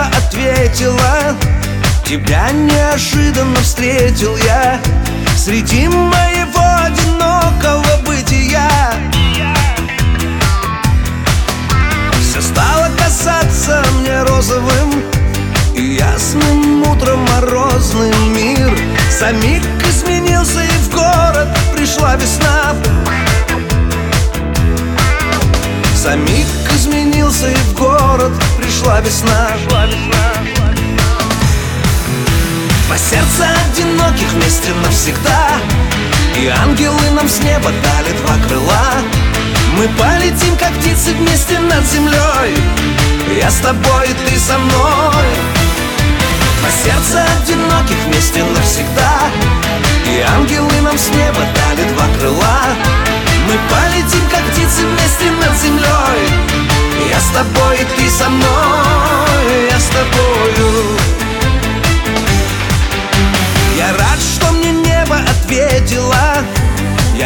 тихо ответила: тебя неожиданно встретил я среди моего одинокого бытия. Все стало казаться мне розовым и ясным утром морозным мир. Самик изменился, и в город пришла весна. Самик изменился, и в город пришла весна. Два сердца одиноких вместе навсегда, и ангелы нам с неба дали два крыла. Мы полетим, как птицы, вместе над землей. Я с тобой, и ты со мной. Два сердца одиноких вместе навсегда, и ангелы нам с неба дали два